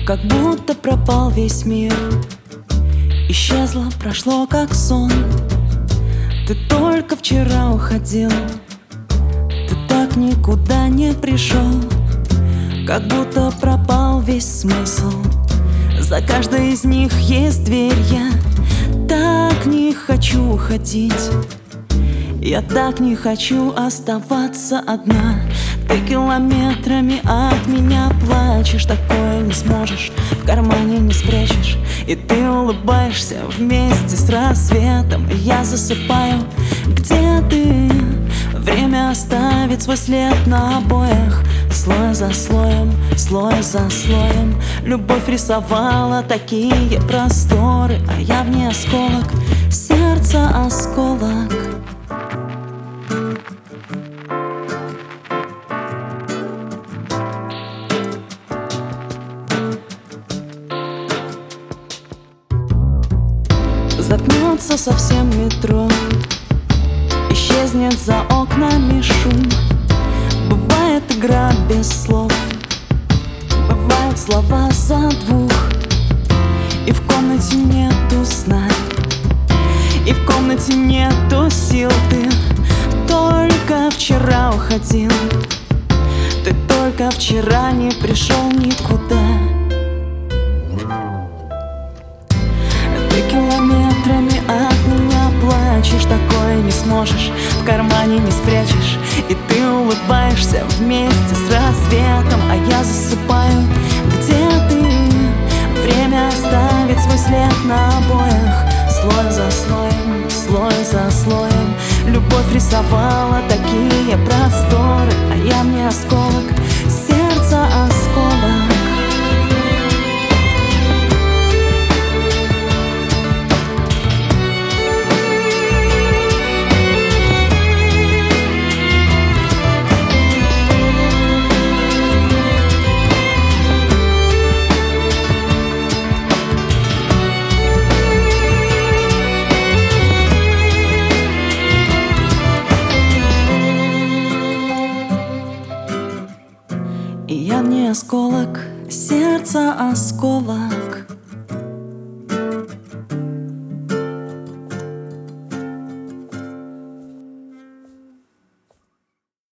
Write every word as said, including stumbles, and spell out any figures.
Как будто пропал весь мир, исчезло, прошло как сон. Ты только вчера уходил, ты так никуда не пришел. Как будто пропал весь смысл, за каждой из них есть дверь. Я так не хочу уходить, я так не хочу оставаться одна. Ты километрами от меня плачешь, такое не сможешь, в кармане не спрячешь. И ты улыбаешься вместе с рассветом, и я засыпаю. Где ты? Время оставит свой след на обоях, слой за слоем, слой за слоем. Любовь рисовала такие просторы, а я в ней осколок, сердце осколок. Заткнется совсем метро, исчезнет за окнами шум. Бывает игра без слов, бывают слова за двух. И в комнате нету сна, и в комнате нету сил. Ты только вчера уходил, ты только вчера не пришел никуда. Ты километрами от меня плачешь, такое не сможешь, в кармане не спрячешь. И ты улыбаешься вместе с рассветом, а я засыпаю. Где ты? Время оставит свой след на обоях, слой за слоем, слой за слоем. Любовь рисовала такие просторы, а я мне осколок, сердце осколок. И я не осколок, сердце осколок.